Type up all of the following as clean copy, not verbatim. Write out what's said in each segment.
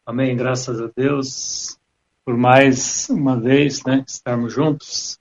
Amém, graças a Deus por mais uma vez, estarmos juntos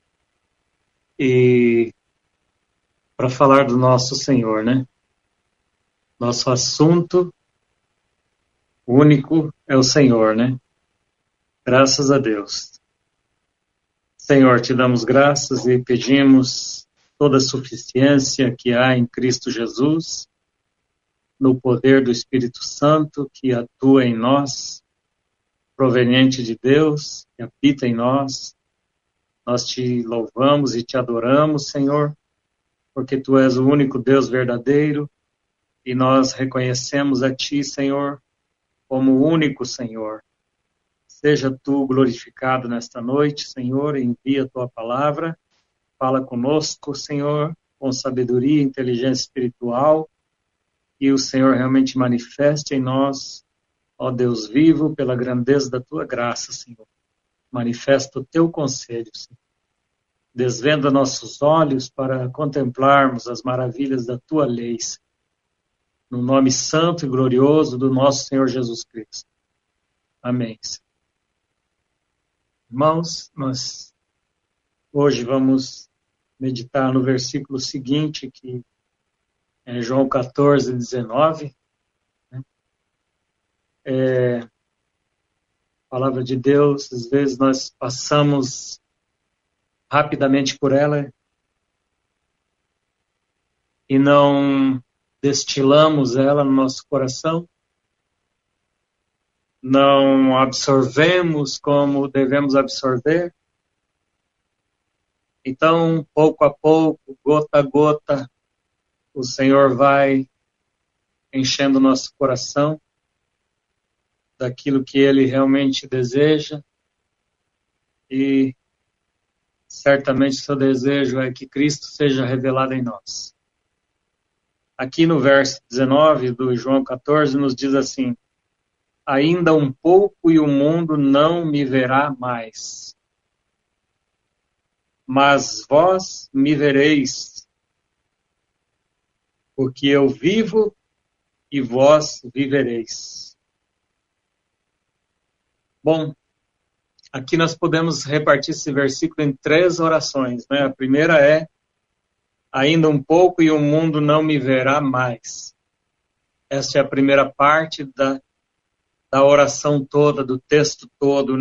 e para falar do nosso Senhor, Nosso assunto único é o Senhor, Graças a Deus. Senhor, te damos graças e pedimos toda a suficiência que há em Cristo Jesus, no poder do Espírito Santo que atua em nós, proveniente de Deus, que habita em nós. Nós te louvamos e te adoramos, Senhor, porque Tu és o único Deus verdadeiro e nós reconhecemos a Ti, Senhor, como o único Senhor. Seja Tu glorificado nesta noite, Senhor, e envia a Tua palavra. Fala conosco, Senhor, com sabedoria e inteligência espiritual, e o Senhor realmente manifeste em nós, ó Deus vivo, pela grandeza da Tua graça, Senhor. Manifesta o Teu conselho, Senhor. Desvenda nossos olhos para contemplarmos as maravilhas da Tua lei, Senhor. No nome santo e glorioso do nosso Senhor Jesus Cristo. Amém. Irmãos, nós hoje vamos meditar no versículo seguinte, que é João 14, 19. A palavra de Deus, às vezes nós passamos rapidamente por ela e não destilamos ela no nosso coração, não absorvemos como devemos absorver. Então, pouco a pouco, gota a gota, o Senhor vai enchendo o nosso coração daquilo que Ele realmente deseja, e certamente o seu desejo é que Cristo seja revelado em nós. Aqui no verso 19 do João 14 nos diz assim: ainda um pouco e o mundo não me verá mais, mas vós me vereis, porque eu vivo e vós vivereis. Bom, aqui nós podemos repartir esse versículo em 3 orações, A primeira é: ainda um pouco e o mundo não me verá mais. Essa é a primeira parte da oração toda, do texto todo,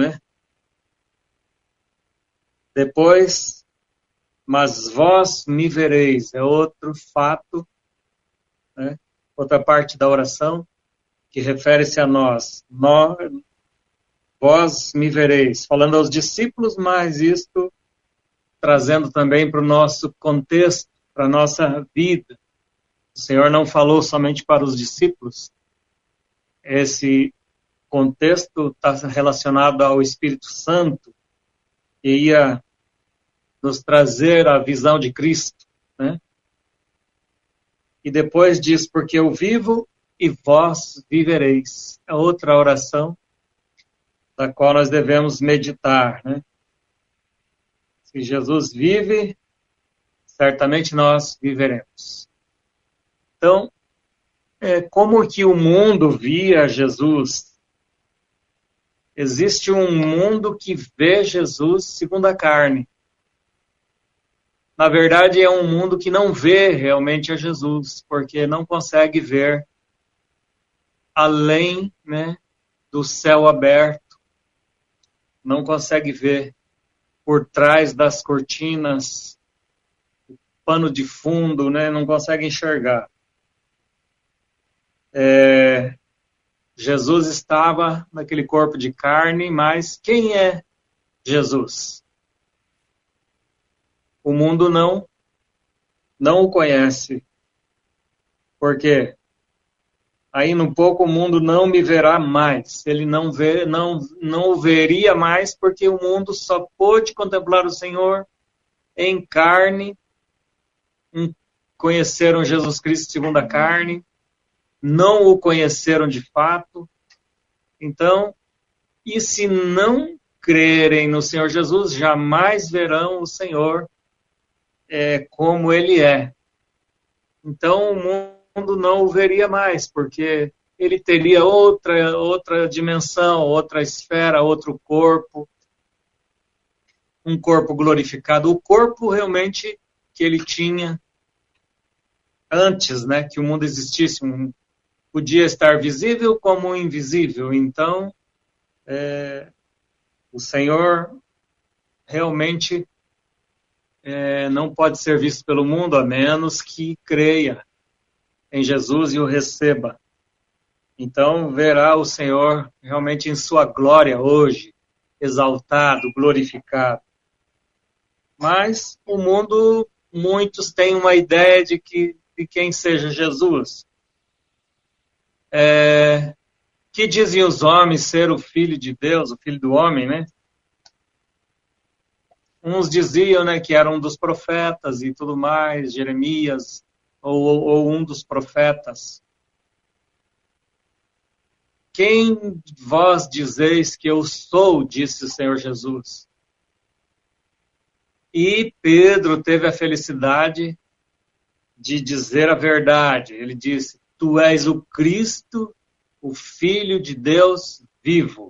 Depois, mas vós me vereis, é outro fato, Outra parte da oração que refere-se a nós. Vós me vereis, falando aos discípulos, mas isto trazendo também para o nosso contexto, para a nossa vida. O Senhor não falou somente para os discípulos. Esse contexto está relacionado ao Espírito Santo, que ia nos trazer a visão de Cristo, E depois diz: porque eu vivo e vós vivereis. É outra oração da qual nós devemos meditar, Se Jesus vive, certamente nós viveremos. Então, como que o mundo via Jesus? Existe um mundo que vê Jesus segundo a carne. Na verdade, é um mundo que não vê realmente a Jesus, porque não consegue ver além, do céu aberto. Não consegue ver por trás das cortinas, o pano de fundo, Não consegue enxergar. Jesus estava naquele corpo de carne, mas quem é Jesus? O mundo não o conhece. Por quê? Ainda um pouco o mundo não me verá mais. Ele não o veria mais, porque o mundo só pôde contemplar o Senhor em carne. Conheceram Jesus Cristo segundo a carne, não o conheceram de fato. Então, e se não crerem no Senhor Jesus, jamais verão o Senhor como Ele é. Então, o mundo não o veria mais, porque ele teria outra dimensão, outra esfera, outro corpo, um corpo glorificado. O corpo realmente que ele tinha antes, né, que o mundo existisse, podia estar visível como invisível. Então, o Senhor realmente não pode ser visto pelo mundo a menos que creia em Jesus e o receba. Então, verá o Senhor realmente em sua glória hoje, exaltado, glorificado. Mas o mundo, muitos têm uma ideia de quem seja Jesus. Que dizem os homens ser o Filho de Deus, o Filho do Homem, né? Uns diziam, né, que era um dos profetas e tudo mais, Jeremias, ou um dos profetas. Quem vós dizeis que eu sou, disse o Senhor Jesus. E Pedro teve a felicidade de dizer a verdade. Ele disse, tu és o Cristo, o Filho de Deus vivo.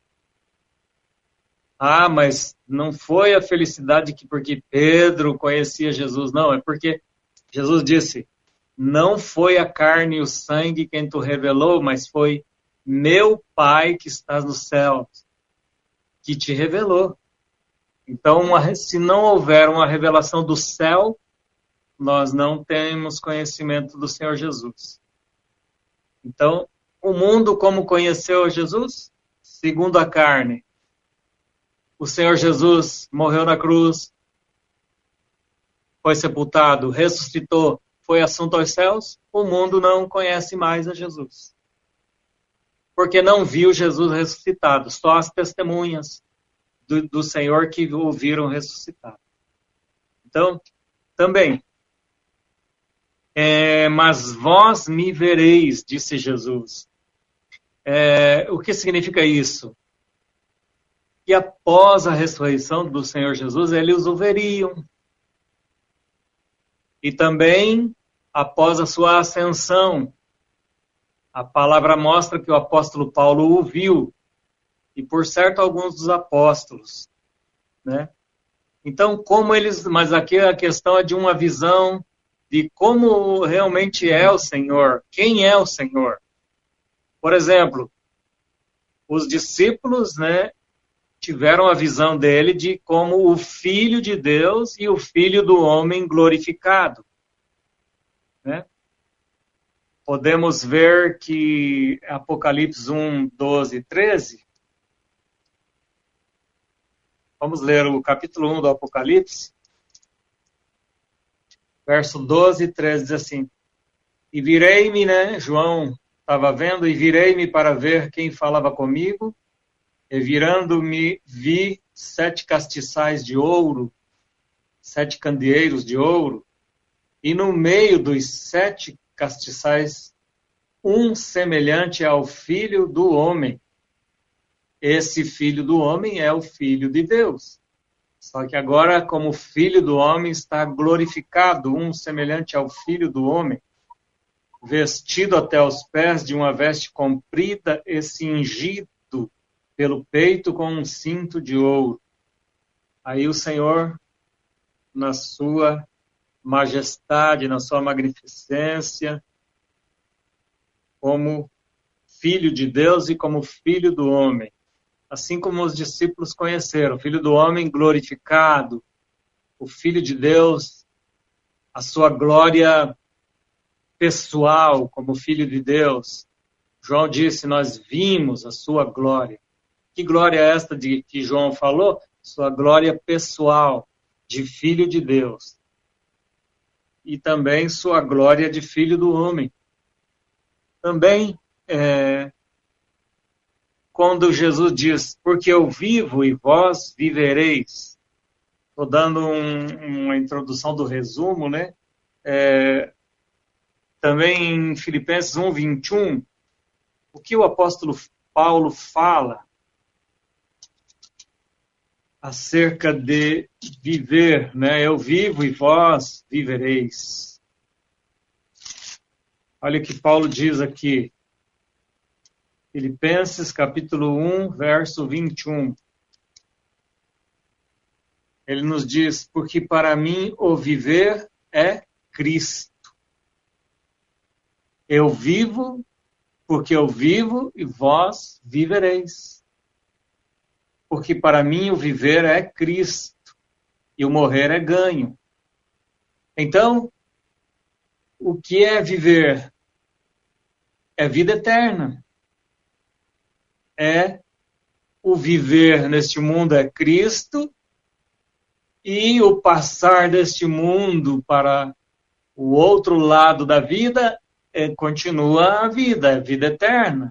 Ah, mas não foi a felicidade porque Pedro conhecia Jesus, não. É porque Jesus disse, não foi a carne e o sangue quem tu revelou, mas foi meu Pai que estás no céu, que te revelou. Então, se não houver uma revelação do céu, nós não temos conhecimento do Senhor Jesus. Então, o mundo como conheceu Jesus? Segundo a carne. O Senhor Jesus morreu na cruz, foi sepultado, ressuscitou, foi assunto aos céus. O mundo não conhece mais a Jesus. Porque não viu Jesus ressuscitado, só as testemunhas do Senhor que o viram ressuscitado. Então, também, mas vós me vereis, disse Jesus. O que significa isso? Que após a ressurreição do Senhor Jesus, eles o veriam. E também, após a sua ascensão, a palavra mostra que o apóstolo Paulo o viu. E por certo, alguns dos apóstolos, né? Então, mas aqui a questão é de uma visão de como realmente é o Senhor, quem é o Senhor. Por exemplo, os discípulos, né, tiveram a visão dele de como o Filho de Deus e o Filho do homem glorificado, né? Podemos ver que Apocalipse 1, 12 e 13. Vamos ler o capítulo 1 do Apocalipse. Verso 12 e 13 diz assim. E virei-me, né? João estava vendo, e virei-me para ver quem falava comigo. E virando-me, vi 7 castiçais de ouro, 7 candeeiros de ouro. E no meio dos 7 castiçais, um semelhante ao Filho do Homem. Esse Filho do Homem é o Filho de Deus. Só que agora, como Filho do Homem, está glorificado, um semelhante ao Filho do Homem, vestido até os pés de uma veste comprida e cingido pelo peito com um cinto de ouro. Aí o Senhor, na sua majestade, na sua magnificência, como Filho de Deus e como Filho do Homem. Assim como os discípulos conheceram, o Filho do Homem glorificado, o Filho de Deus, a sua glória pessoal como Filho de Deus. João disse, nós vimos a sua glória. Que glória é esta de que João falou? Sua glória pessoal, de Filho de Deus. E também sua glória de Filho do Homem. Também, quando Jesus diz, porque eu vivo e vós vivereis. Estou dando uma introdução do resumo, né? Também em Filipenses 1, 21, o que o apóstolo Paulo fala acerca de viver, né? Eu vivo e vós vivereis. Olha o que Paulo diz aqui. Filipenses capítulo 1, verso 21. Ele nos diz, porque para mim o viver é Cristo. Eu vivo, porque eu vivo e vós vivereis. Porque para mim o viver é Cristo e o morrer é ganho. Então, o que é viver? É vida eterna. O viver neste mundo é Cristo e o passar deste mundo para o outro lado da vida continua a vida, é vida eterna.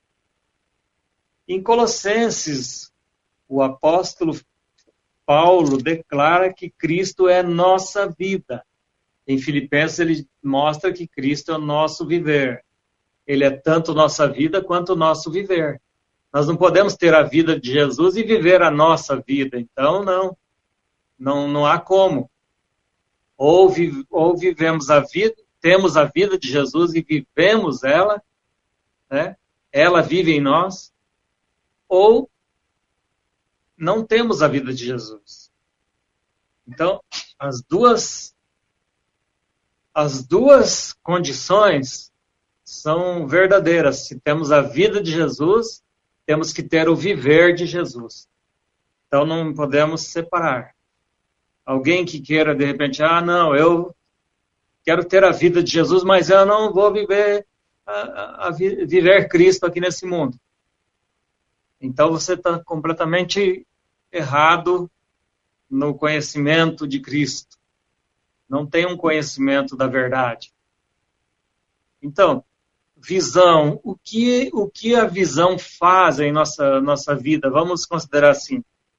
Em Colossenses, o apóstolo Paulo declara que Cristo é nossa vida. Em Filipenses ele mostra que Cristo é o nosso viver. Ele é tanto nossa vida quanto o nosso viver. Nós não podemos ter a vida de Jesus e viver a nossa vida. Então, não há como. Ou vivemos a vida, temos a vida de Jesus e vivemos ela, né? Ela vive em nós, ou não temos a vida de Jesus. Então, as duas condições são verdadeiras. Se temos a vida de Jesus, temos que ter o viver de Jesus. Então, não podemos separar. Alguém que queira, de repente, não, eu quero ter a vida de Jesus, mas eu não vou viver Cristo aqui nesse mundo. Então, você está completamente errado no conhecimento de Cristo. Não tem um conhecimento da verdade. Então, visão. O que a visão faz em nossa vida? Vamos considerar assim.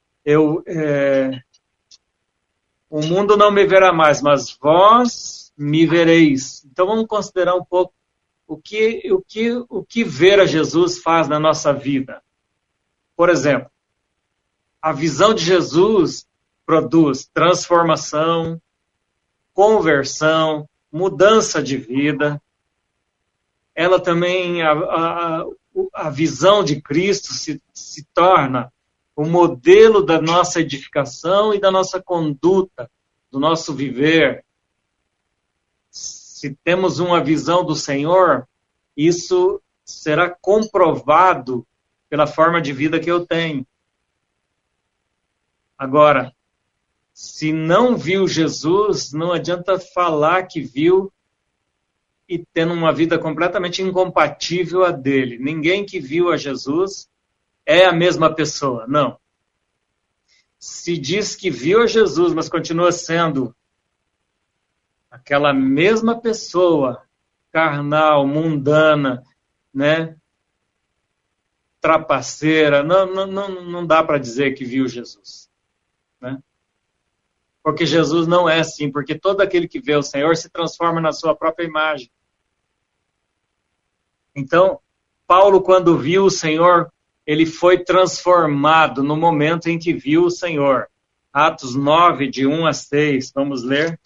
O mundo não me verá mais, mas vós me vereis. Então vamos considerar um pouco o que ver a Jesus faz na nossa vida. Por exemplo, a visão de Jesus produz transformação, conversão, mudança de vida. Ela também, a visão de Cristo se torna o modelo da nossa edificação e da nossa conduta, do nosso viver. Se temos uma visão do Senhor, isso será comprovado pela forma de vida que eu tenho. Agora, se não viu Jesus, não adianta falar que viu e tendo uma vida completamente incompatível a dele. Ninguém que viu a Jesus é a mesma pessoa, não. Se diz que viu a Jesus, mas continua sendo aquela mesma pessoa, carnal, mundana, né? Trapaceira, não dá para dizer que viu Jesus, né? Porque Jesus não é assim, porque todo aquele que vê o Senhor se transforma na sua própria imagem. Então, Paulo, quando viu o Senhor, ele foi transformado no momento em que viu o Senhor. Atos 9, de 1 a 6, vamos ler.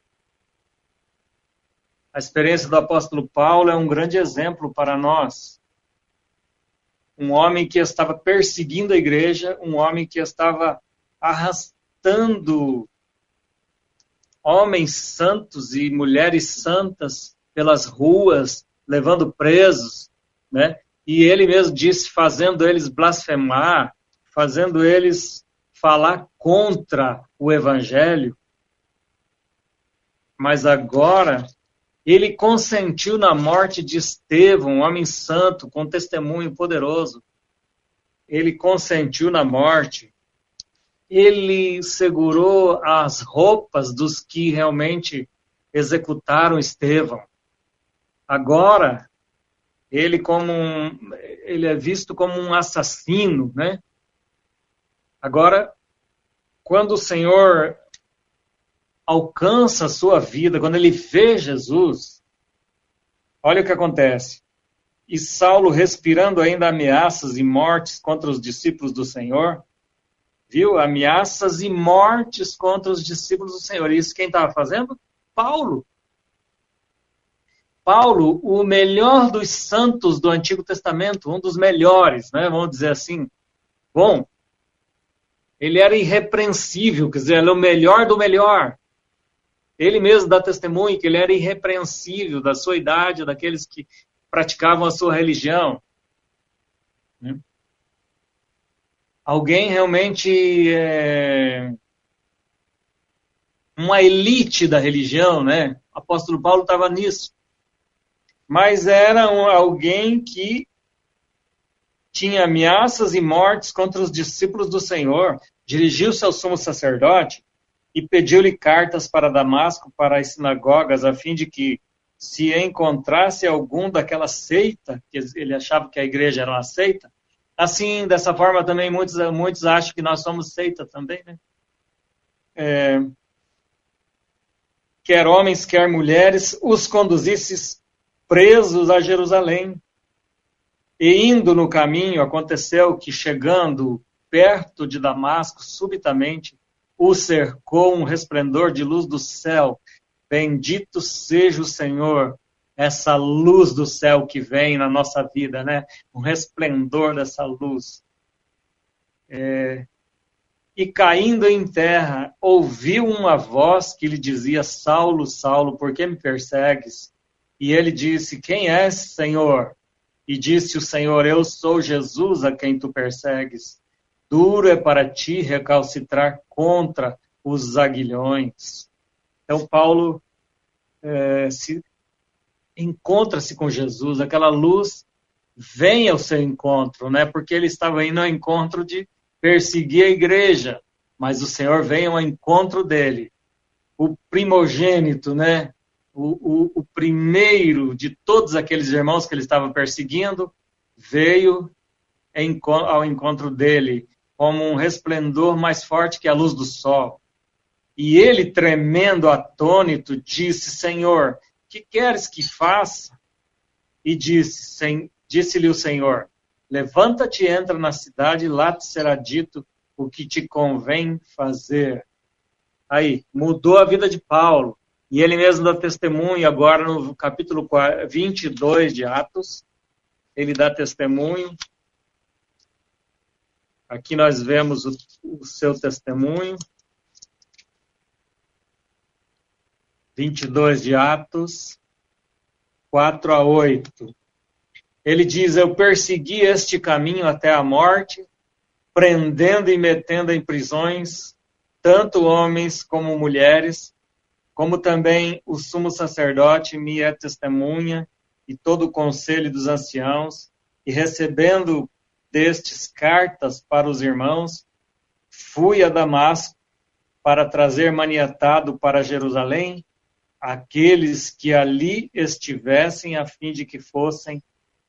A experiência do apóstolo Paulo é um grande exemplo para nós. Um homem que estava perseguindo a igreja, um homem que estava arrastando homens santos e mulheres santas pelas ruas, levando presos, né? E ele mesmo disse, fazendo eles blasfemar, fazendo eles falar contra o evangelho. Mas agora, ele consentiu na morte de Estevão, um homem santo, com testemunho poderoso. Ele consentiu na morte. Ele segurou as roupas dos que realmente executaram Estevão. Agora, ele é visto como um assassino, né? Agora, quando o Senhor alcança a sua vida, quando ele vê Jesus, olha o que acontece. E Saulo, respirando ainda ameaças e mortes contra os discípulos do Senhor, viu? Ameaças e mortes contra os discípulos do Senhor. E isso quem estava fazendo? Paulo. Paulo, o melhor dos santos do Antigo Testamento, um dos melhores, né? Vamos dizer assim. Bom, ele era irrepreensível, quer dizer, ele é o melhor do melhor. Ele mesmo dá testemunho que ele era irrepreensível da sua idade, daqueles que praticavam a sua religião. Alguém realmente uma elite da religião, né? O apóstolo Paulo estava nisso. Mas era alguém que tinha ameaças e mortes contra os discípulos do Senhor, dirigiu-se ao sumo sacerdote e pediu-lhe cartas para Damasco, para as sinagogas, a fim de que, se encontrasse algum daquela seita, que ele achava que a igreja era uma seita, assim, dessa forma também muitos acham que nós somos seita também, né? Quer homens, quer mulheres, os conduzisse presos a Jerusalém. E indo no caminho, aconteceu que, chegando perto de Damasco, subitamente o cercou um resplendor de luz do céu. Bendito seja o Senhor, essa luz do céu que vem na nossa vida, né? Um resplendor dessa luz. E caindo em terra, ouviu uma voz que lhe dizia: Saulo, Saulo, por que me persegues? E ele disse: Quem és, Senhor? E disse o Senhor: Eu sou Jesus a quem tu persegues. Duro é para ti recalcitrar contra os aguilhões. Então Paulo encontra-se com Jesus, aquela luz vem ao seu encontro, né? Porque ele estava indo ao encontro de perseguir a igreja, mas o Senhor vem ao encontro dele, o primogênito, né? O primeiro de todos aqueles irmãos que ele estava perseguindo, veio ao encontro dele como um resplendor mais forte que a luz do sol. E ele, tremendo, atônito, disse: Senhor, que queres que faça? E disse-lhe o Senhor: Levanta-te e entra na cidade, e lá te será dito o que te convém fazer. Aí, mudou a vida de Paulo. E ele mesmo dá testemunho agora no capítulo 22 de Atos. Ele dá testemunho. Aqui nós vemos o seu testemunho. 22 de Atos, 4-8. Ele diz: Eu persegui este caminho até a morte, prendendo e metendo em prisões tanto homens como mulheres, como também o sumo sacerdote me é testemunha, e todo o conselho dos anciãos, e recebendo destes cartas para os irmãos, fui a Damasco para trazer maniatado para Jerusalém aqueles que ali estivessem, a fim de que fossem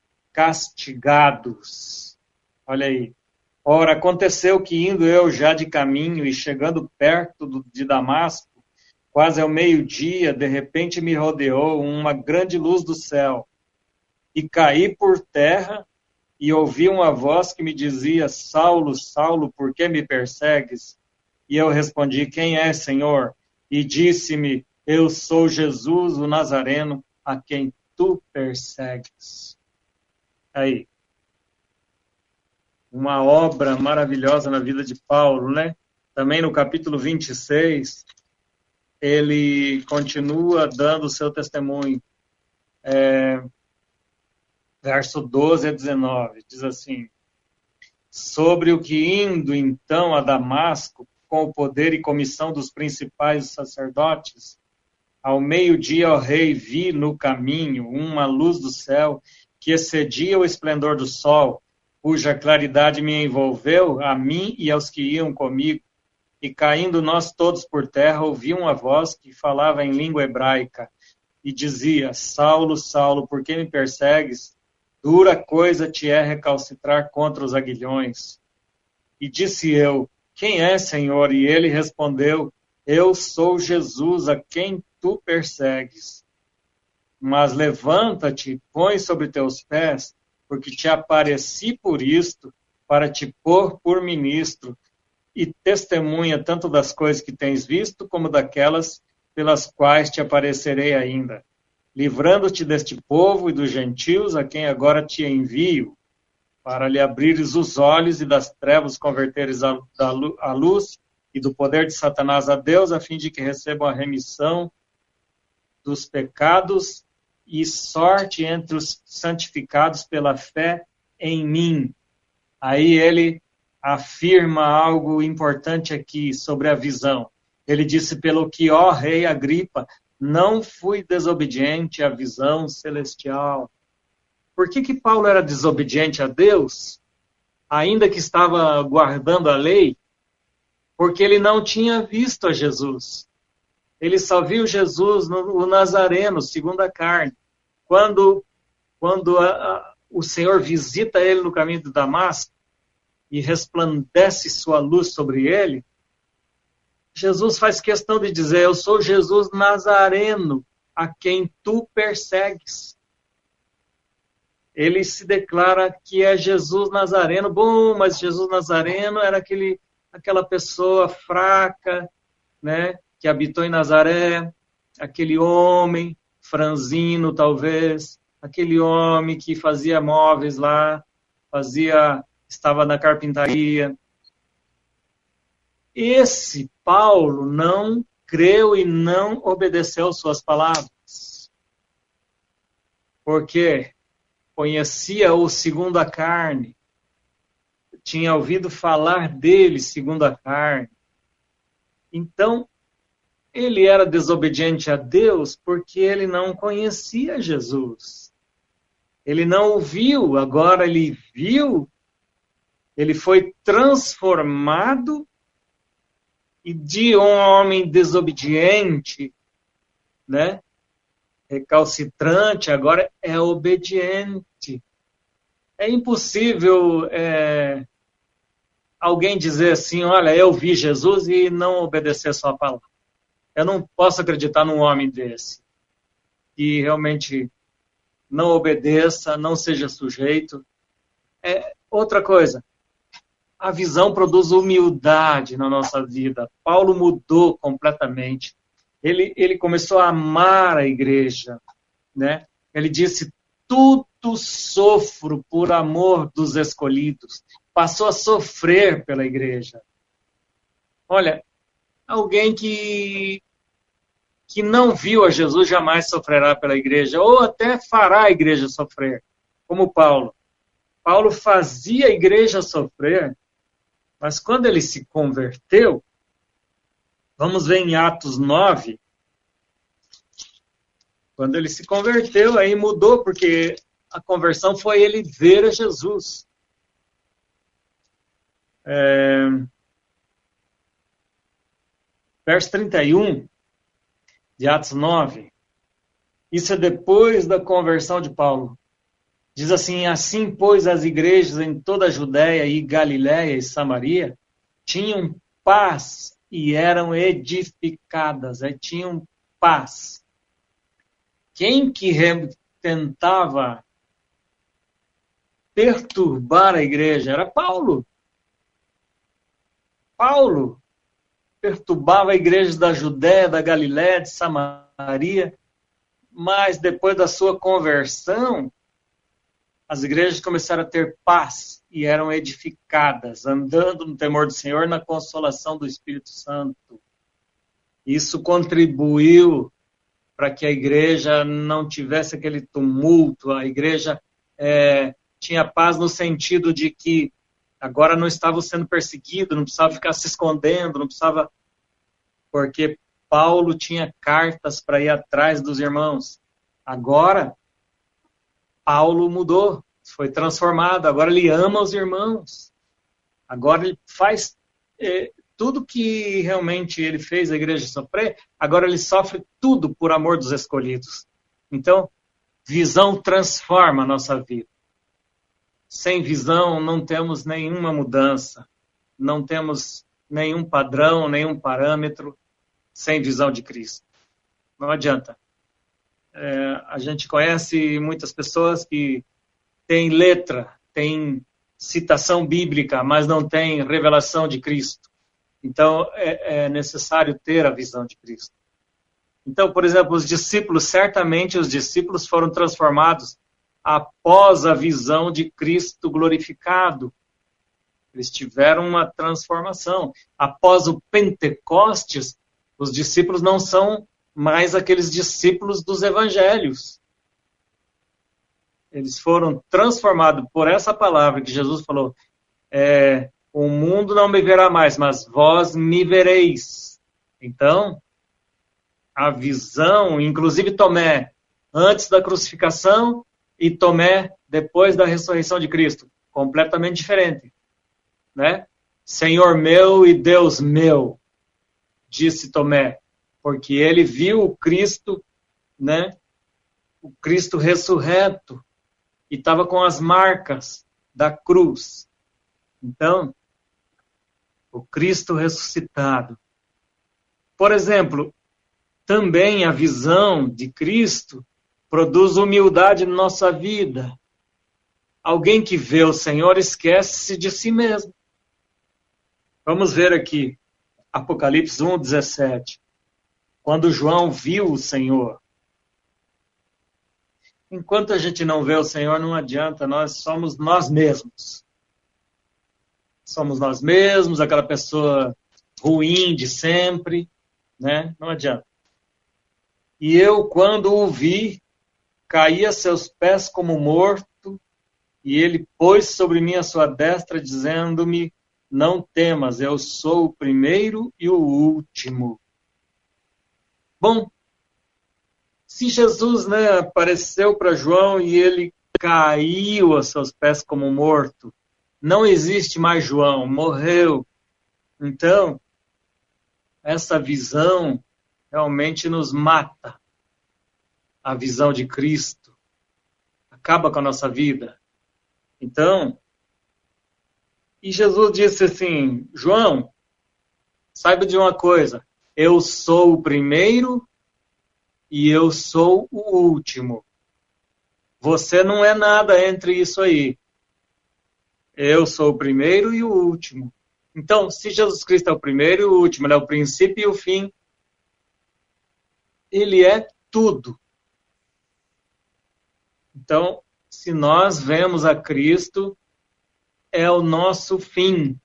castigados. Olha aí. Ora, aconteceu que, indo eu já de caminho e chegando perto de Damasco, quase ao meio-dia, de repente me rodeou uma grande luz do céu. E caí por terra e ouvi uma voz que me dizia: Saulo, Saulo, por que me persegues? E eu respondi: Quem é, Senhor? E disse-me: Eu sou Jesus, o Nazareno, a quem tu persegues. Aí. Uma obra maravilhosa na vida de Paulo, né? Também no capítulo 26, ele continua dando o seu testemunho. Verso 12-19, diz assim: Sobre o que indo então a Damasco, com o poder e comissão dos principais sacerdotes, ao meio-dia, ó rei, vi no caminho uma luz do céu que excedia o esplendor do sol, cuja claridade me envolveu, a mim e aos que iam comigo. E caindo nós todos por terra, ouvi uma voz que falava em língua hebraica e dizia: Saulo, Saulo, por que me persegues? Dura coisa te é recalcitrar contra os aguilhões. E disse eu: Quem é, Senhor? E ele respondeu: Eu sou Jesus, a quem tu persegues. Mas levanta-te, põe sobre teus pés, porque te apareci por isto, para te pôr por ministro, e testemunha tanto das coisas que tens visto, como daquelas pelas quais te aparecerei ainda. livrando-te deste povo e dos gentios, a quem agora te envio, para lhe abrires os olhos e das trevas converteres à luz, e do poder de Satanás a Deus, a fim de que recebam a remissão dos pecados e sorte entre os santificados pela fé em mim. Aí ele afirma algo importante aqui sobre a visão. Ele disse, pelo que, ó rei Agripa, não fui desobediente à visão celestial. Por que Paulo era desobediente a Deus, ainda que estava guardando a lei? Porque ele não tinha visto a Jesus. Ele só viu Jesus, o Nazareno, segundo a carne. Quando o Senhor visita ele no caminho de Damasco e resplandece sua luz sobre ele, Jesus faz questão de dizer, eu sou Jesus Nazareno, a quem tu persegues. Ele se declara que é Jesus Nazareno. Bom, mas Jesus Nazareno era aquela pessoa fraca, né, que habitou em Nazaré, aquele homem franzino, talvez, aquele homem que fazia móveis lá, estava na carpintaria. Esse Paulo não creu e não obedeceu suas palavras. Porque conhecia-o segundo a carne, tinha ouvido falar dele segundo a carne. Então, ele era desobediente a Deus porque ele não conhecia Jesus. Ele não o viu, agora ele viu, ele foi transformado e de um homem desobediente, né, recalcitrante, agora é obediente. É impossível alguém dizer assim, olha, eu vi Jesus e não obedecer a sua palavra. Eu não posso acreditar num homem desse, que realmente não obedeça, não seja sujeito. Outra coisa, a visão produz humildade na nossa vida. Paulo mudou completamente. Ele começou a amar a igreja, né? Ele disse, tudo sofro por amor dos escolhidos. Passou a sofrer pela igreja. Olha, alguém que não viu a Jesus jamais sofrerá pela igreja, ou até fará a igreja sofrer, como Paulo. Paulo fazia a igreja sofrer, mas quando ele se converteu, vamos ver em Atos 9, quando ele se converteu, aí mudou, porque a conversão foi ele ver a Jesus. Verso 31 de Atos 9. Isso é depois da conversão de Paulo. Diz assim, assim, pois, as igrejas em toda a Judéia e Galiléia e Samaria tinham paz e eram edificadas. Tinham paz. Quem que tentava perturbar a igreja era Paulo. Paulo perturbava a igreja da Judéia, da Galiléia, de Samaria, mas depois da sua conversão, as igrejas começaram a ter paz e eram edificadas, andando no temor do Senhor, na consolação do Espírito Santo. Isso contribuiu para que a igreja não tivesse aquele tumulto, a igreja tinha paz no sentido de que agora não estava sendo perseguido, não precisava ficar se escondendo, não precisava... Porque Paulo tinha cartas para ir atrás dos irmãos. Agora, Paulo mudou, foi transformado, agora ele ama os irmãos. Agora ele faz tudo que realmente ele fez a igreja sofrer, agora ele sofre tudo por amor dos escolhidos. Então, visão transforma a nossa vida. Sem visão não temos nenhuma mudança, não temos nenhum padrão, nenhum parâmetro, sem visão de Cristo. Não adianta. A gente conhece muitas pessoas que têm letra, têm citação bíblica, mas não têm revelação de Cristo. Então, é necessário ter a visão de Cristo. Então, por exemplo, certamente os discípulos foram transformados após a visão de Cristo glorificado. Eles tiveram uma transformação. Após o Pentecostes, os discípulos não são mais aqueles discípulos dos evangelhos. Eles foram transformados por essa palavra que Jesus falou. O mundo não me verá mais, mas vós me vereis. Então, a visão, inclusive Tomé, antes da crucificação e Tomé depois da ressurreição de Cristo, completamente diferente, né? Senhor meu e Deus meu, disse Tomé, porque ele viu o Cristo, né? O Cristo ressurreto e estava com as marcas da cruz. Então, o Cristo ressuscitado. Por exemplo, também a visão de Cristo produz humildade na nossa vida. Alguém que vê o Senhor esquece-se de si mesmo. Vamos ver aqui, Apocalipse 1:17. Quando João viu o Senhor. Enquanto a gente não vê o Senhor, não adianta, nós somos nós mesmos. Somos nós mesmos, aquela pessoa ruim de sempre, né? Não adianta. E eu, quando o vi, caí a seus pés como morto, e ele pôs sobre mim a sua destra, dizendo-me, não temas, eu sou o primeiro e o último. Bom, se Jesus, né, apareceu para João e ele caiu a seus pés como morto, não existe mais João, morreu. Então, essa visão realmente nos mata. A visão de Cristo acaba com a nossa vida. Então, e Jesus disse assim, João, saiba de uma coisa, eu sou o primeiro e eu sou o último. Você não é nada entre isso aí. Eu sou o primeiro e o último. Então, se Jesus Cristo é o primeiro e o último, ele é o princípio e o fim, ele é tudo. Então, se nós vemos a Cristo, é o nosso fim.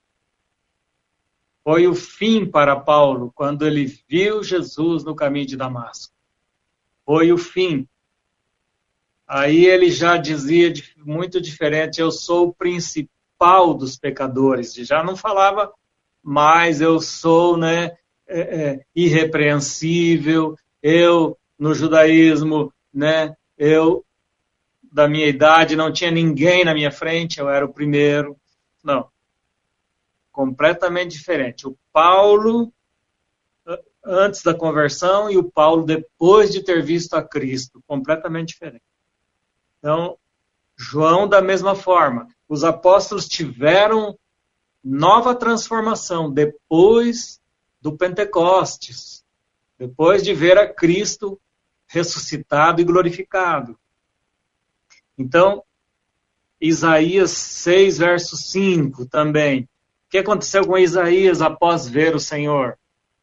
Foi o fim para Paulo, quando ele viu Jesus no caminho de Damasco. Foi o fim. Aí ele já dizia muito diferente, eu sou o principal dos pecadores. Já não falava mais, eu sou, né, irrepreensível, eu, no judaísmo, né, eu, da minha idade, não tinha ninguém na minha frente, eu era o primeiro. Não. Completamente diferente. O Paulo antes da conversão e o Paulo depois de ter visto a Cristo. Completamente diferente. Então, João da mesma forma. Os apóstolos tiveram nova transformação depois do Pentecostes. Depois de ver a Cristo ressuscitado e glorificado. Então, Isaías 6, verso 5 também. O que aconteceu com Isaías após ver o Senhor?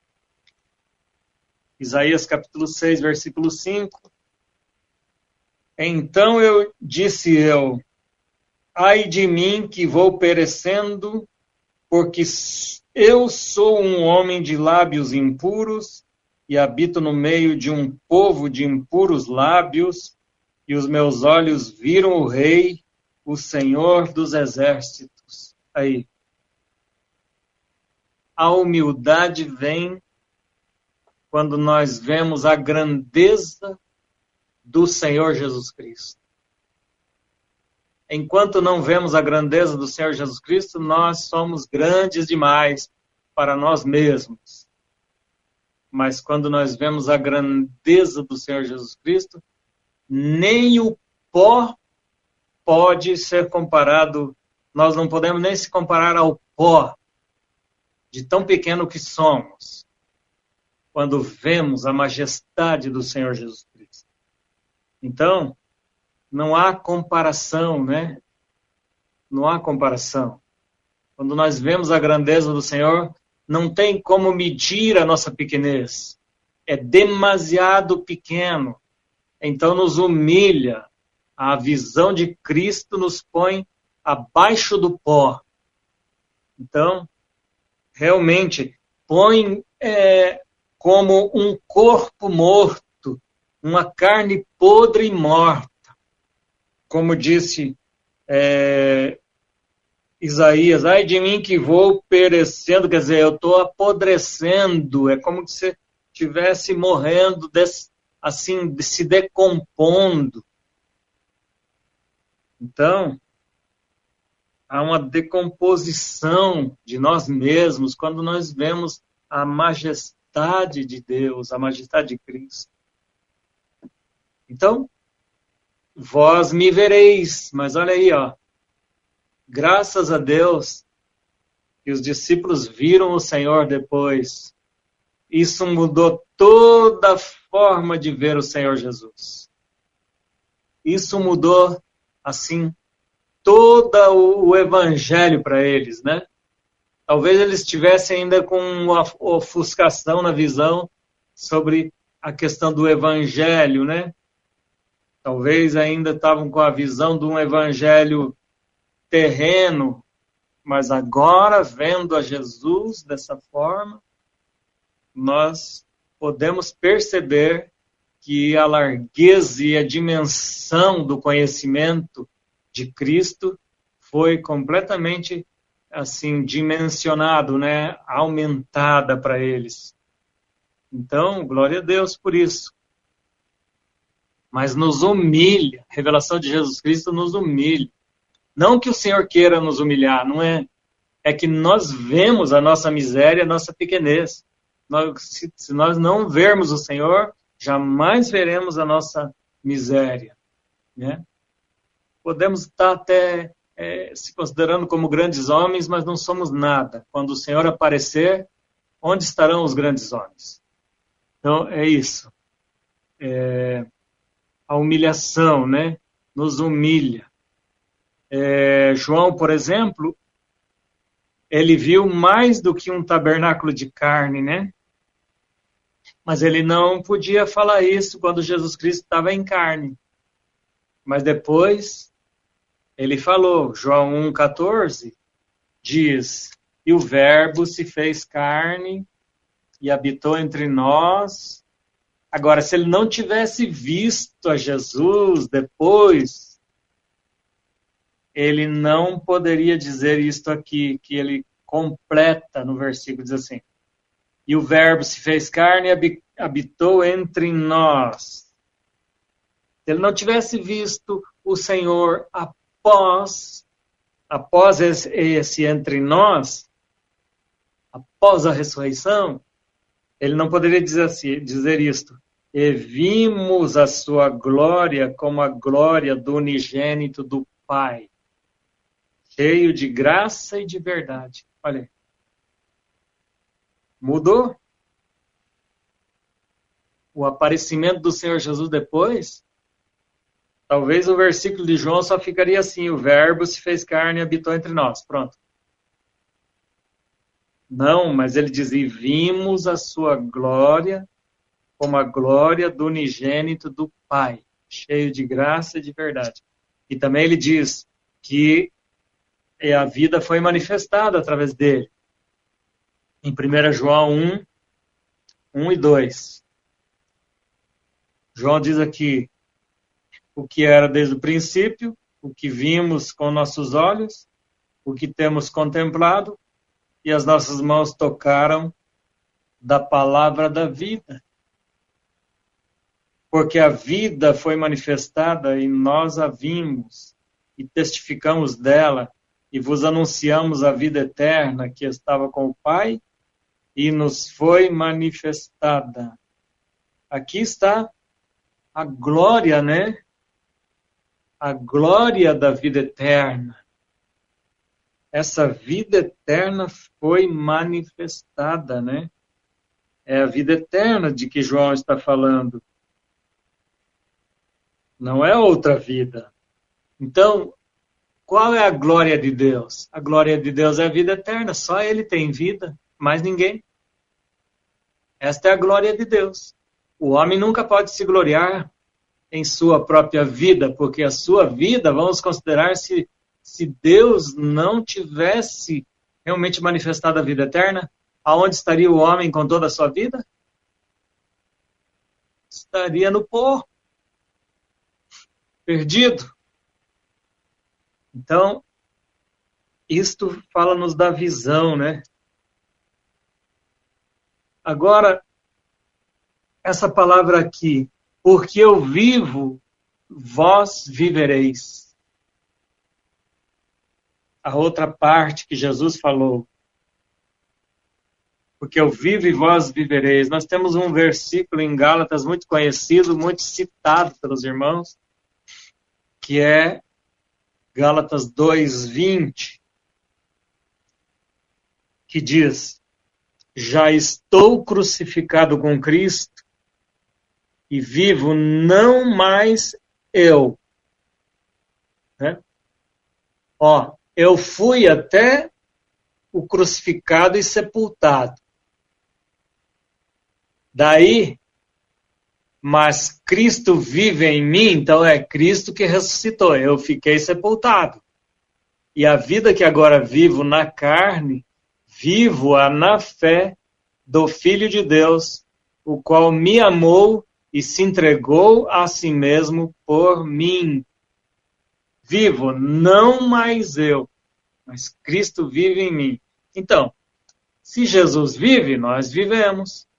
Isaías capítulo 6, versículo 5. Então disse eu, ai de mim que vou perecendo, porque eu sou um homem de lábios impuros e habito no meio de um povo de impuros lábios, e os meus olhos viram o Rei, o Senhor dos exércitos. Aí. A humildade vem quando nós vemos a grandeza do Senhor Jesus Cristo. Enquanto não vemos a grandeza do Senhor Jesus Cristo, nós somos grandes demais para nós mesmos. Mas quando nós vemos a grandeza do Senhor Jesus Cristo, nem o pó pode ser comparado, nós não podemos nem se comparar ao pó, de tão pequeno que somos, quando vemos a majestade do Senhor Jesus Cristo. Então, não há comparação, né? Não há comparação. Quando nós vemos a grandeza do Senhor, não tem como medir a nossa pequenez. é demasiado pequeno. Então nos humilha. A visão de Cristo nos põe abaixo do pó. Então, realmente, põe como um corpo morto, uma carne podre e morta. Como disse Isaías, ai de mim que vou perecendo, quer dizer, eu estou apodrecendo, é como se você estivesse morrendo, assim, se decompondo. Então, há uma decomposição de nós mesmos quando nós vemos a majestade de Deus, a majestade de Cristo. Então, vós me vereis, mas olha aí, ó, graças a Deus que os discípulos viram o Senhor depois. Isso mudou toda a forma de ver o Senhor Jesus. Isso mudou, assim, todo o evangelho para eles, né? Talvez eles estivessem ainda com uma ofuscação na visão sobre a questão do evangelho, né? Talvez ainda estavam com a visão de um evangelho terreno, mas agora, vendo a Jesus dessa forma, nós podemos perceber que a largueza e a dimensão do conhecimento de Cristo foi completamente assim dimensionado, né, aumentada para eles. Então, glória a Deus por isso. Mas nos humilha, a revelação de Jesus Cristo nos humilha. Não que o Senhor queira nos humilhar, não é. É que nós vemos a nossa miséria, a nossa pequenez. Se nós não vermos o Senhor, jamais veremos a nossa miséria, né? Podemos estar até se considerando como grandes homens, mas não somos nada. Quando o Senhor aparecer, onde estarão os grandes homens? Então, é isso. A humilhação, né? Nos humilha. João, por exemplo, ele viu mais do que um tabernáculo de carne, né? Mas ele não podia falar isso quando Jesus Cristo estava em carne. Mas depois ele falou, João 1,14, diz, e o verbo se fez carne e habitou entre nós. Agora, se ele não tivesse visto a Jesus depois, ele não poderia dizer isto aqui, que ele completa no versículo, diz assim, e o verbo se fez carne e habitou entre nós. Se ele não tivesse visto o Senhor após esse entre nós, após a ressurreição, ele não poderia dizer isto. E vimos a sua glória como a glória do unigênito do Pai, cheio de graça e de verdade. Olha aí. Mudou? O aparecimento do Senhor Jesus depois, talvez o versículo de João só ficaria assim, o verbo se fez carne e habitou entre nós. Pronto. Não, mas ele diz, e vimos a sua glória como a glória do unigênito do Pai, cheio de graça e de verdade. E também ele diz que a vida foi manifestada através dele. Em 1 João 1 e 2. João diz aqui, o que era desde o princípio, o que vimos com nossos olhos, o que temos contemplado, e as nossas mãos tocaram da palavra da vida. Porque a vida foi manifestada e nós a vimos, e testificamos dela, e vos anunciamos a vida eterna que estava com o Pai, e nos foi manifestada. Aqui está a glória, né? A glória da vida eterna. Essa vida eterna foi manifestada, né? É a vida eterna de que João está falando. Não é outra vida. Então, qual é a glória de Deus? A glória de Deus é a vida eterna. Só Ele tem vida, mais ninguém. Esta é a glória de Deus. O homem nunca pode se gloriar em sua própria vida, porque a sua vida, vamos considerar, se Deus não tivesse realmente manifestado a vida eterna, aonde estaria o homem com toda a sua vida? Estaria no pó, perdido. Então, isto fala-nos da visão, né? Agora, essa palavra aqui, porque eu vivo, vós vivereis. A outra parte que Jesus falou, porque eu vivo e vós vivereis. Nós temos um versículo em Gálatas muito conhecido, muito citado pelos irmãos, que é Gálatas 2:20, que diz: já estou crucificado com Cristo e vivo não mais eu. Né? Eu fui até o crucificado e sepultado. Daí, mas Cristo vive em mim, então é Cristo que ressuscitou. Eu fiquei sepultado. E a vida que agora vivo na carne, vivo-a na fé do Filho de Deus, o qual me amou e se entregou a si mesmo por mim. Vivo, não mais eu, mas Cristo vive em mim. Então, se Jesus vive, nós vivemos.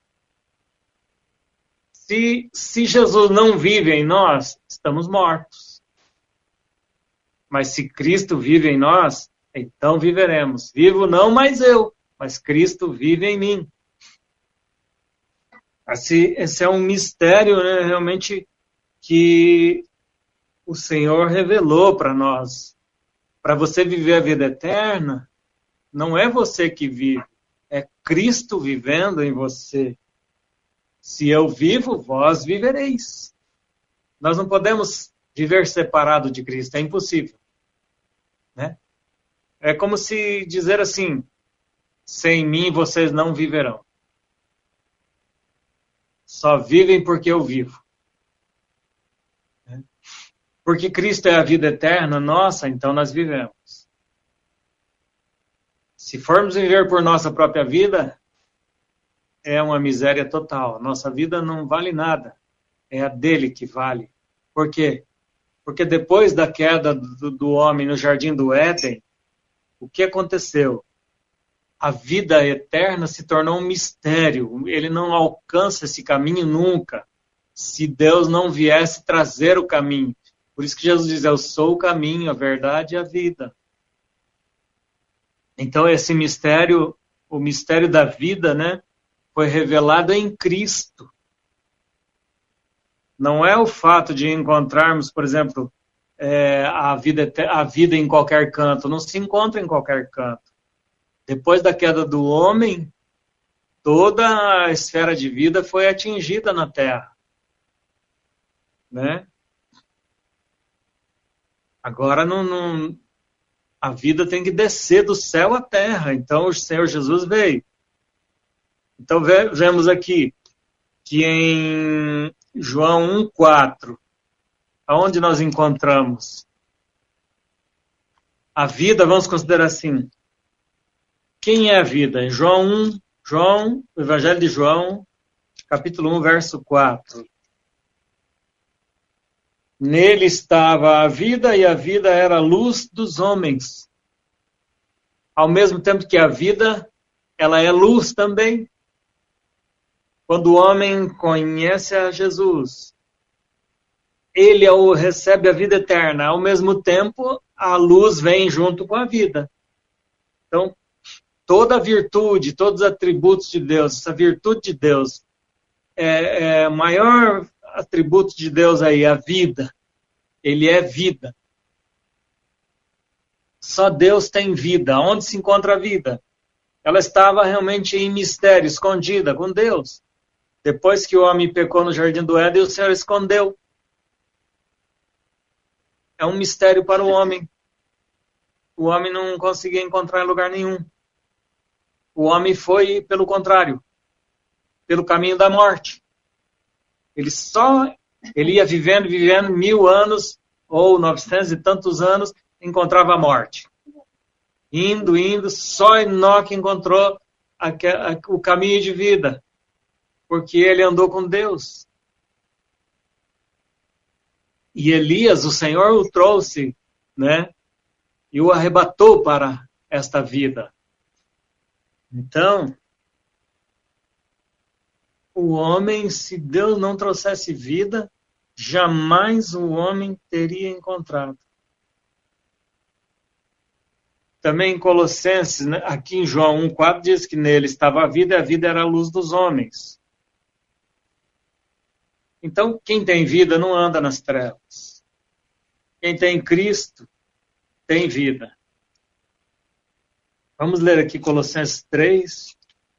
Se Jesus não vive em nós, estamos mortos. Mas se Cristo vive em nós, então viveremos. Vivo não mais eu, mas Cristo vive em mim. Esse é um mistério, né, realmente, que o Senhor revelou para nós. Para você viver a vida eterna, não é você que vive, é Cristo vivendo em você. Se eu vivo, vós vivereis. Nós não podemos viver separado de Cristo, é impossível. Né? É como se dizer assim, sem mim vocês não viverão. Só vivem porque eu vivo. Porque Cristo é a vida eterna nossa, então nós vivemos. Se formos viver por nossa própria vida, é uma miséria total. Nossa vida não vale nada. É a dele que vale. Por quê? Porque depois da queda do homem no jardim do Éden, o que aconteceu? A vida eterna se tornou um mistério. Ele não alcança esse caminho nunca, se Deus não viesse trazer o caminho. Por isso que Jesus diz, eu sou o caminho, a verdade e a vida. Então esse mistério, o mistério da vida, né, foi revelado em Cristo. Não é o fato de encontrarmos, por exemplo, a vida em qualquer canto. Não se encontra em qualquer canto. Depois da queda do homem, toda a esfera de vida foi atingida na Terra. Né? Agora a vida tem que descer do céu à terra. Então o Senhor Jesus veio. Então vemos aqui que em João 1,4, aonde nós encontramos a vida, vamos considerar assim. Quem é a vida? Em o Evangelho de João, capítulo 1, verso 4. Nele estava a vida e a vida era a luz dos homens. Ao mesmo tempo que a vida, ela é luz também. Quando o homem conhece a Jesus, ele recebe a vida eterna. Ao mesmo tempo, a luz vem junto com a vida. Então, toda a virtude, todos os atributos de Deus, essa virtude de Deus, o maior atributo de Deus aí, a vida. Ele é vida. Só Deus tem vida. Onde se encontra a vida? Ela estava realmente em mistério, escondida com Deus. Depois que o homem pecou no jardim do Éden, o Senhor escondeu. É um mistério para o homem. O homem não conseguia encontrar em lugar nenhum. O homem foi, pelo contrário, pelo caminho da morte. Ele ia vivendo 1000 anos, ou 900 e tantos anos, encontrava a morte. Indo, só Enoque encontrou o caminho de vida, porque ele andou com Deus. E Elias, o Senhor o trouxe, né? E o arrebatou para esta vida. Então, o homem, se Deus não trouxesse vida, jamais o homem teria encontrado. Também em Colossenses, né, aqui em João 1,4, diz que nele estava a vida e a vida era a luz dos homens. Então, quem tem vida não anda nas trevas. Quem tem Cristo tem vida. Vamos ler aqui Colossenses 3.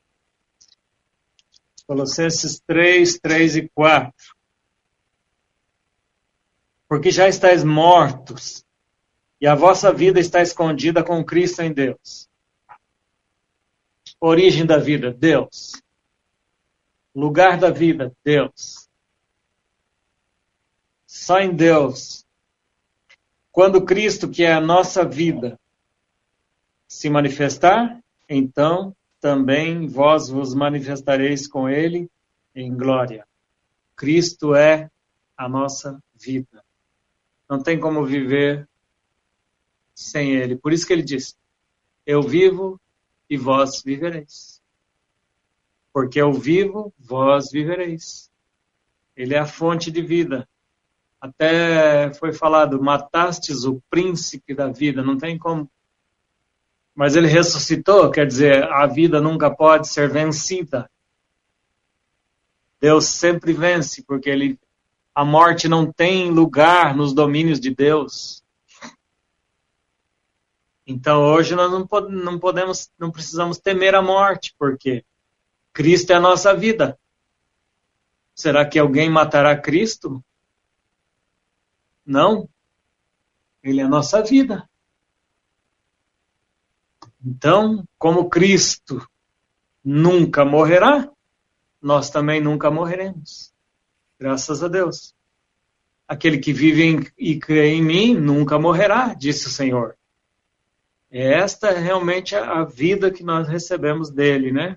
Colossenses 3, 3 e 4. Porque já estáis mortos, e a vossa vida está escondida com Cristo em Deus. Origem da vida, Deus. Lugar da vida, Deus. Só em Deus. Quando Cristo, que é a nossa vida, se manifestar, então também vós vos manifestareis com Ele em glória. Cristo é a nossa vida. Não tem como viver sem Ele. Por isso que Ele diz, eu vivo e vós vivereis. Porque eu vivo, vós vivereis. Ele é a fonte de vida. Até foi falado, matastes o príncipe da vida, não tem como. Mas ele ressuscitou, quer dizer, a vida nunca pode ser vencida. Deus sempre vence, porque a morte não tem lugar nos domínios de Deus. Então hoje nós não precisamos temer a morte, porque Cristo é a nossa vida. Será que alguém matará Cristo? Não. Ele é a nossa vida. Então, como Cristo nunca morrerá, nós também nunca morreremos. Graças a Deus. Aquele que vive e crê em mim nunca morrerá, disse o Senhor. Esta é realmente a vida que nós recebemos dele, né?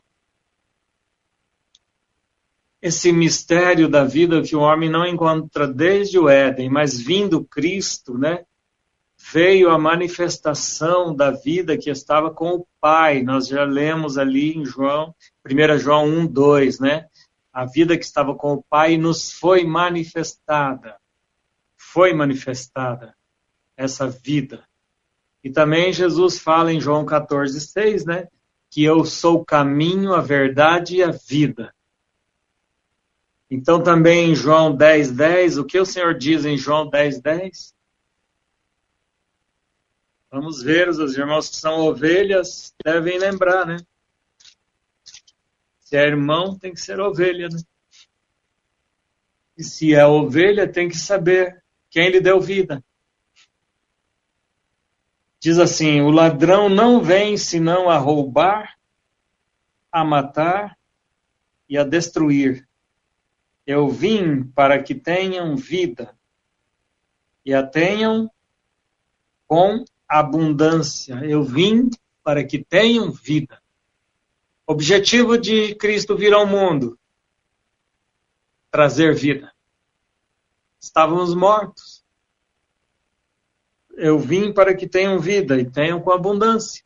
Esse mistério da vida que o homem não encontra desde o Éden, mas vindo Cristo, né? Veio a manifestação da vida que estava com o Pai. Nós já lemos ali em 1 João 1, 2, né? A vida que estava com o Pai nos foi manifestada. Foi manifestada essa vida. E também Jesus fala em João 14, 6, né? Que eu sou o caminho, a verdade e a vida. Então também em João 10, 10, o que o Senhor diz em João 10, 10? Vamos ver, os irmãos que são ovelhas devem lembrar, né? Se é irmão, tem que ser ovelha, né? E se é ovelha, tem que saber quem lhe deu vida. Diz assim, o ladrão não vem senão a roubar, a matar e a destruir. Eu vim para que tenham vida e a tenham com abundância. Eu vim para que tenham vida. Objetivo de Cristo vir ao mundo: trazer vida. Estávamos mortos. Eu vim para que tenham vida e tenham com abundância.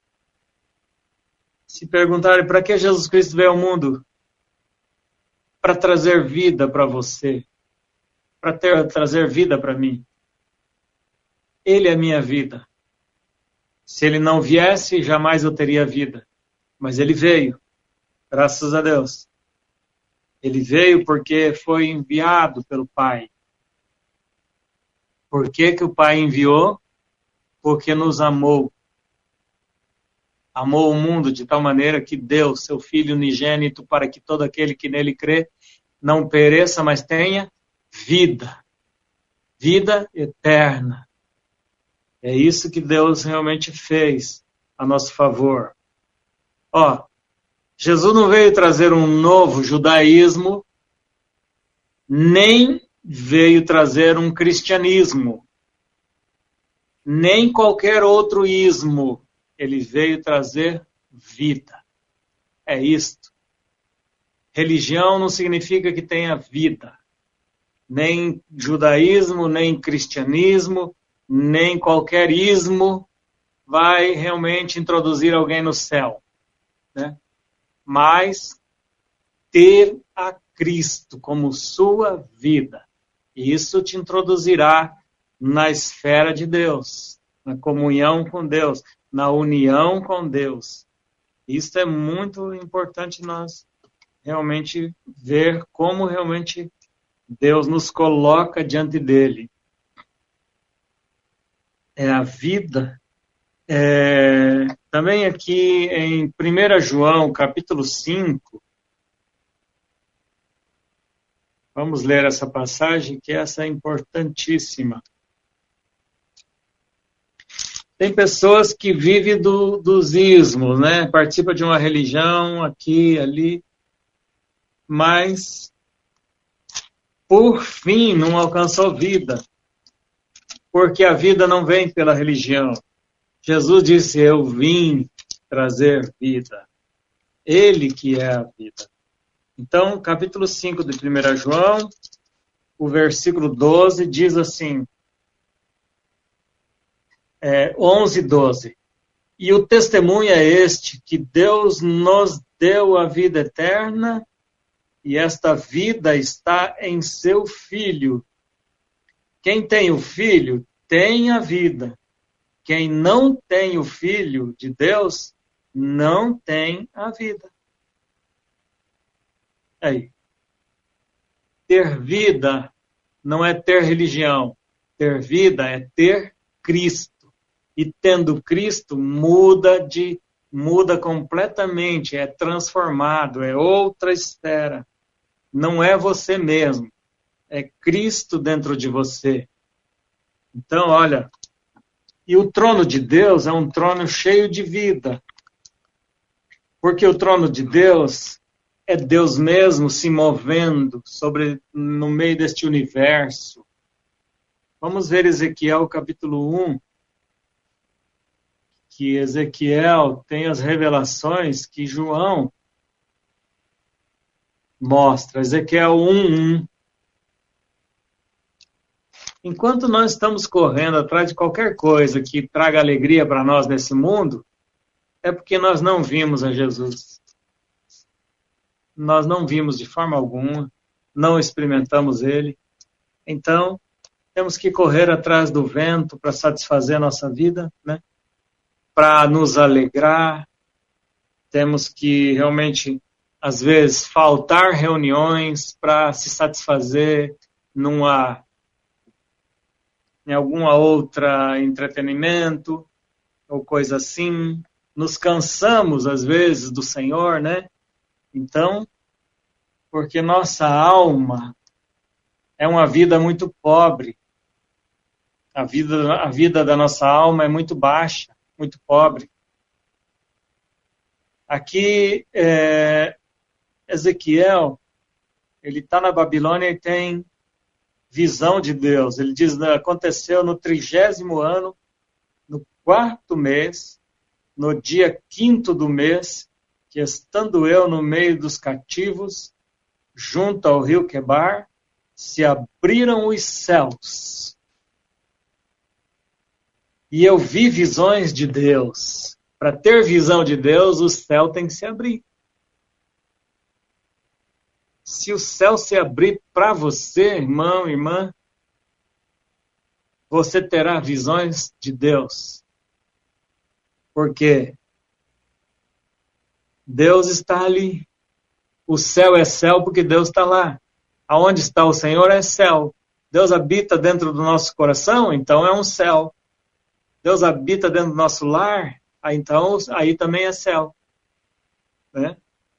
Se perguntarem para que Jesus Cristo veio ao mundo, para trazer vida para você, para trazer vida para mim. Ele é a minha vida. Se ele não viesse, jamais eu teria vida. Mas ele veio, graças a Deus. Ele veio porque foi enviado pelo Pai. Por que que o Pai enviou? Porque nos amou. Amou o mundo de tal maneira que deu seu Filho unigênito para que todo aquele que nele crê não pereça, mas tenha vida. Vida eterna. É isso que Deus realmente fez a nosso favor. Ó, Jesus não veio trazer um novo judaísmo, nem veio trazer um cristianismo, nem qualquer outro ismo. Ele veio trazer vida. É isto. Religião não significa que tenha vida. Nem judaísmo, nem cristianismo, nem qualquer ismo vai realmente introduzir alguém no céu, né? Mas ter a Cristo como sua vida, isso te introduzirá na esfera de Deus, na comunhão com Deus, na união com Deus. Isso é muito importante nós realmente ver como realmente Deus nos coloca diante dele. É a vida. Também aqui em 1 João, capítulo 5, vamos ler essa passagem, que essa é importantíssima. Tem pessoas que vivem dos ismos, né? Participa de uma religião aqui, ali, mas por fim não alcançou vida, porque a vida não vem pela religião. Jesus disse: eu vim trazer vida. Ele que é a vida. Então, capítulo 5 de 1 João, o versículo 12, diz assim, 11, 12. E o testemunho é este, que Deus nos deu a vida eterna, e esta vida está em seu Filho. Quem tem o Filho, tem a vida. Quem não tem o Filho de Deus, não tem a vida. Aí. Ter vida não é ter religião. Ter vida é ter Cristo. E tendo Cristo, muda completamente, é transformado, é outra esfera. Não é você mesmo, é Cristo dentro de você. Então, olha, e o trono de Deus é um trono cheio de vida. Porque o trono de Deus é Deus mesmo se movendo no meio deste universo. Vamos ver Ezequiel capítulo 1, que Ezequiel tem as revelações que João mostra. Ezequiel 1:1. Enquanto nós estamos correndo atrás de qualquer coisa que traga alegria para nós nesse mundo, é porque nós não vimos a Jesus. Nós não vimos de forma alguma, não experimentamos ele. Então, temos que correr atrás do vento para satisfazer a nossa vida, né? Para nos alegrar. Temos que realmente, às vezes, faltar reuniões para se satisfazer em alguma outra entretenimento ou coisa assim. Nos cansamos, às vezes, do Senhor, né? Então, porque nossa alma é uma vida muito pobre. A vida da nossa alma é muito baixa, muito pobre. Aqui, Ezequiel, ele está na Babilônia e tem visão de Deus. Ele diz, aconteceu no 30º ano, no 4º mês, no dia 5º do mês, que estando eu no meio dos cativos, junto ao rio Quebar, se abriram os céus. E eu vi visões de Deus. Para ter visão de Deus, o céu tem que se abrir. Se o céu se abrir para você, irmão, irmã, você terá visões de Deus. Porque Deus está ali. O céu é céu porque Deus está lá. Aonde está o Senhor é céu. Deus habita dentro do nosso coração, então é um céu. Deus habita dentro do nosso lar, então aí também é céu. Né?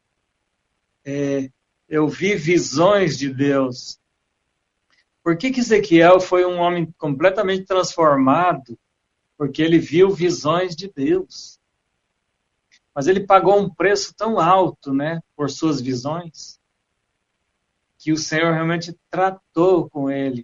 Eu vi visões de Deus. Por que Ezequiel foi um homem completamente transformado? Porque ele viu visões de Deus. Mas ele pagou um preço tão alto, né, por suas visões. que o Senhor realmente tratou com ele.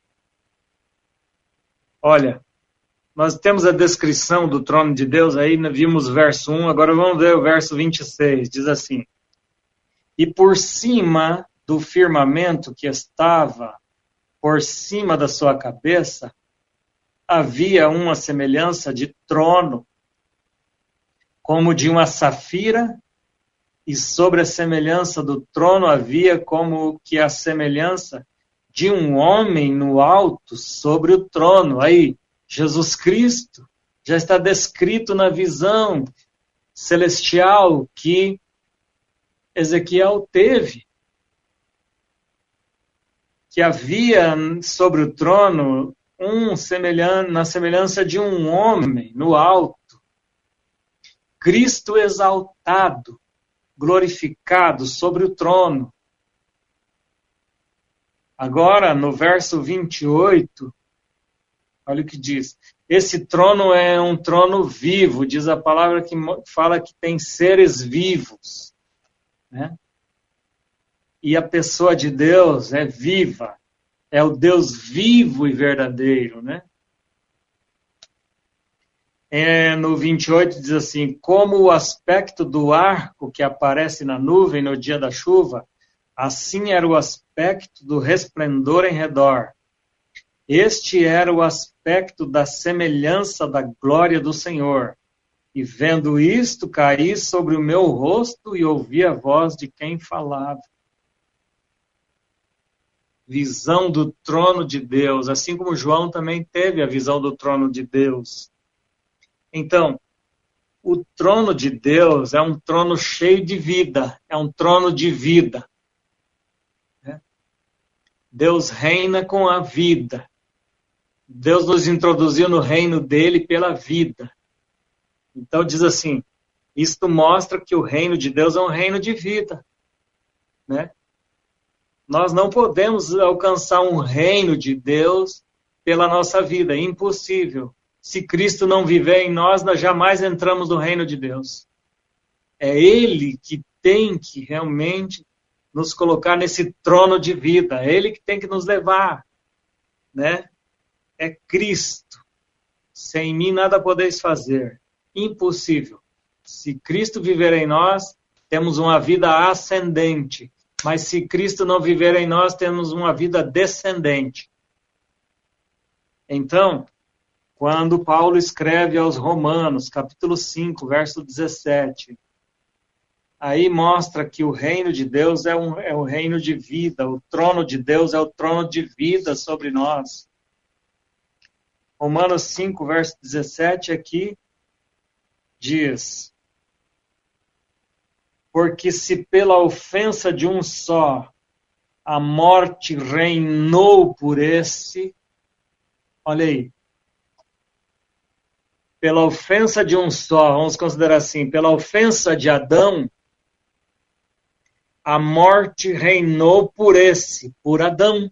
Olha, nós temos a descrição do trono de Deus aí, vimos o verso 1, agora vamos ver o verso 26, diz assim: E por cima do firmamento que estava por cima da sua cabeça, havia uma semelhança de trono, como de uma safira, e sobre a semelhança do trono havia como que a semelhança de um homem no alto sobre o trono. Aí, Jesus Cristo já está descrito na visão celestial que Ezequiel teve, que havia sobre o trono na semelhança de um homem no alto, Cristo exaltado, glorificado sobre o trono. Agora, no verso 28, olha o que diz. Esse trono é um trono vivo, diz a palavra que fala que tem seres vivos, né? E a pessoa de Deus é viva, é o Deus vivo e verdadeiro, né? No 28 diz assim: como o aspecto do arco que aparece na nuvem no dia da chuva, assim era o aspecto do resplendor em redor. Este era o aspecto da semelhança da glória do Senhor. E vendo isto, caí sobre o meu rosto e ouvi a voz de quem falava. Visão do trono de Deus, assim como João também teve a visão do trono de Deus. Então, o trono de Deus é um trono cheio de vida, é um trono de vida. Deus reina com a vida. Deus nos introduziu no reino dele pela vida. Então diz assim, isto mostra que o reino de Deus é um reino de vida, né? Nós não podemos alcançar um reino de Deus pela nossa vida, é impossível. Se Cristo não viver em nós, nós jamais entramos no reino de Deus. É Ele que tem que realmente nos colocar nesse trono de vida, é Ele que tem que nos levar, né? É Cristo. Sem mim nada podeis fazer. Impossível. Se Cristo viver em nós, temos uma vida ascendente. Mas se Cristo não viver em nós, temos uma vida descendente. Então, quando Paulo escreve aos Romanos, capítulo 5, verso 17, aí mostra que o reino de Deus é um reino de vida, o trono de Deus é o trono de vida sobre nós. Romanos 5, verso 17 aqui diz: porque se pela ofensa de um só a morte reinou por esse, olha aí, pela ofensa de um só, vamos considerar assim, pela ofensa de Adão, a morte reinou por esse, por Adão.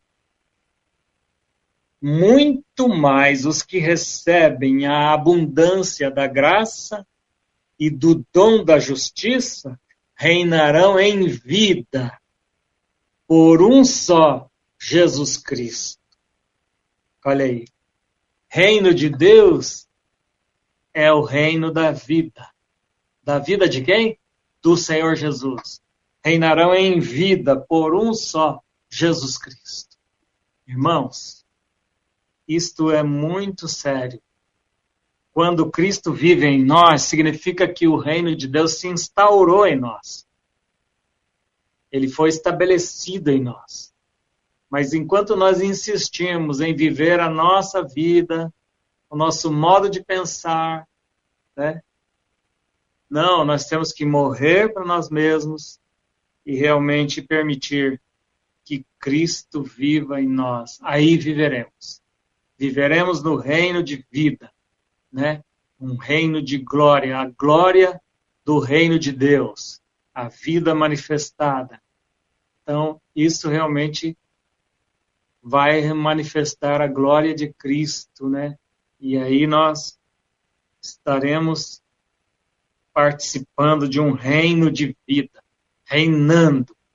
Muito mais os que recebem a abundância da graça e do dom da justiça reinarão em vida por um só, Jesus Cristo. Olha aí. Reino de Deus é o reino da vida. Da vida de quem? Do Senhor Jesus. Reinarão em vida por um só, Jesus Cristo. Irmãos, isto é muito sério. Quando Cristo vive em nós, significa que o reino de Deus se instaurou em nós. Ele foi estabelecido em nós. Mas enquanto nós insistimos em viver a nossa vida, o nosso modo de pensar, né? Não, nós temos que morrer para nós mesmos e realmente permitir que Cristo viva em nós. Aí viveremos. Viveremos no reino de vida, né? Um reino de glória, a glória do reino de Deus, a vida manifestada. Então, isso realmente vai manifestar a glória de Cristo, né? E aí nós estaremos participando de um reino de vida, reinando,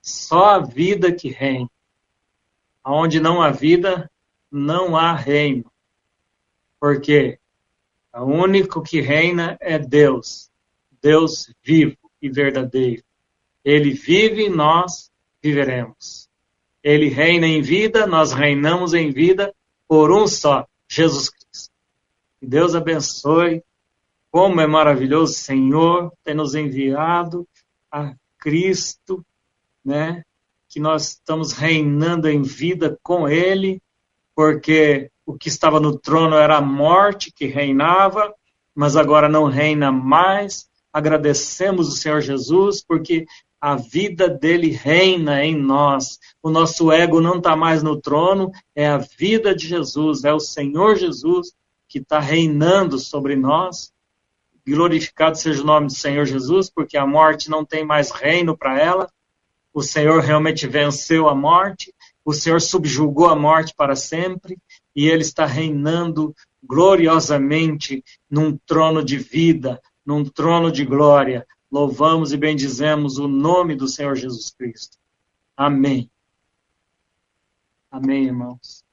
Só a vida que reina. Onde não há vida, não há reino. Porque o único que reina é Deus. Deus vivo e verdadeiro. Ele vive e nós viveremos. Ele reina em vida, nós reinamos em vida por um só, Jesus Cristo. Que Deus abençoe. Como é maravilhoso o Senhor ter nos enviado a Cristo, né? Que nós estamos reinando em vida com Ele, porque o que estava no trono era a morte que reinava, mas agora não reina mais. Agradecemos o Senhor Jesus, porque a vida dele reina em nós. O nosso ego não está mais no trono, é a vida de Jesus, é o Senhor Jesus que está reinando sobre nós. Glorificado seja o nome do Senhor Jesus, porque a morte não tem mais reino para ela. O Senhor realmente venceu a morte, o Senhor subjugou a morte para sempre, e Ele está reinando gloriosamente num trono de vida, num trono de glória. Louvamos e bendizemos o nome do Senhor Jesus Cristo. Amém. Amém, irmãos.